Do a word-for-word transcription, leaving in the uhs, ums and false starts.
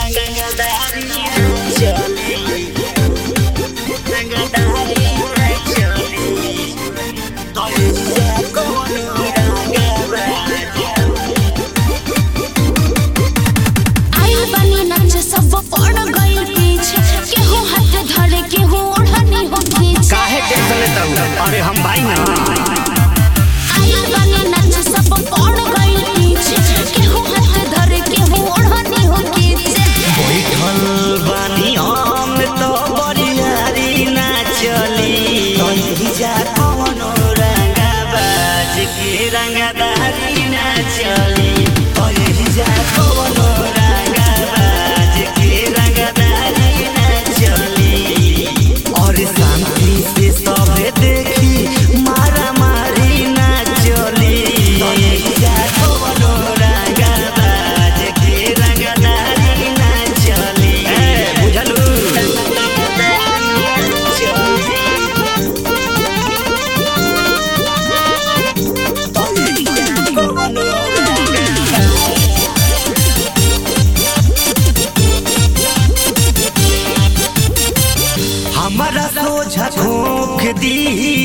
अरे हम भाई ना आइल बने नच सब पड़ गइल पीछे केहू हाथ धरे केहू ओढ़नी हो कीचे बैठल बानी हम तो बरियारी ना चली तोही जा कोनो रंगा बाज के रंगदारी ना चली तोही जा कोनो रंगा बाज के रंगदारी ना चली और शांति से सब देखी मारा मारी ना चली तोही जा कोनो रंगा बाज के रंगदारी ना चली बुझलू हमारा सोझा खोख दी